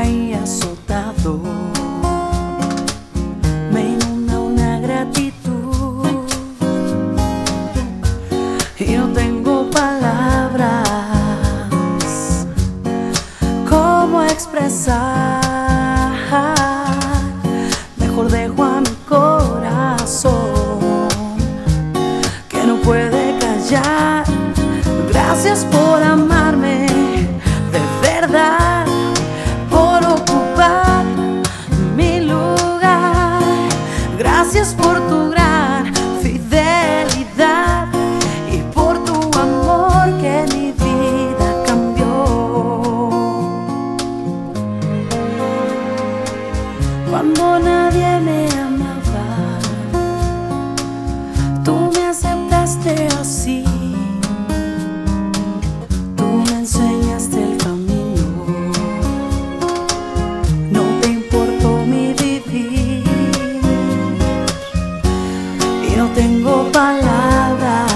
caí azotado, me inunda una gratitud y no tengo palabras cómo expresar. Mejor dejo a mi corazón que no puede callar. Gracias por amarme de verdad, por ocupar mi lugar. Gracias por tu gran fidelidad y por tu amor que mi vida cambió. Cuando nadie me amaba, tú me aceptaste así. No tengo palabras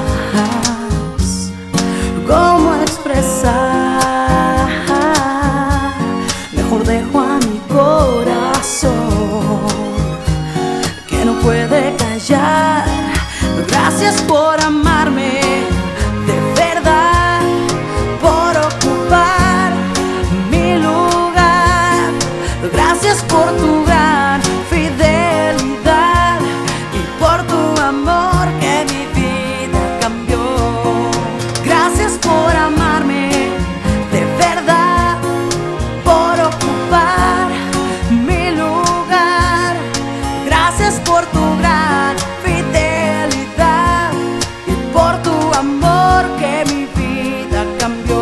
cómo expresar. Mejor dejo a mi corazón que no puede callar. Gracias por amarme de verdad, por ocupar mi lugar. Gracias por tu gran fidelidad y por tu amor que mi vida cambió. Gracias por amarme de verdad, por ocupar mi lugar. Gracias por tu gran fidelidad y por tu amor que mi vida cambió.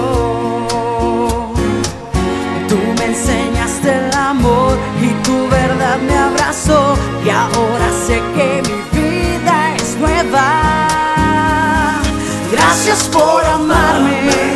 Tú me enseñaste el amor y tu verdad me abrazó, y ahora sé que mi vida es nueva. Gracias por amarme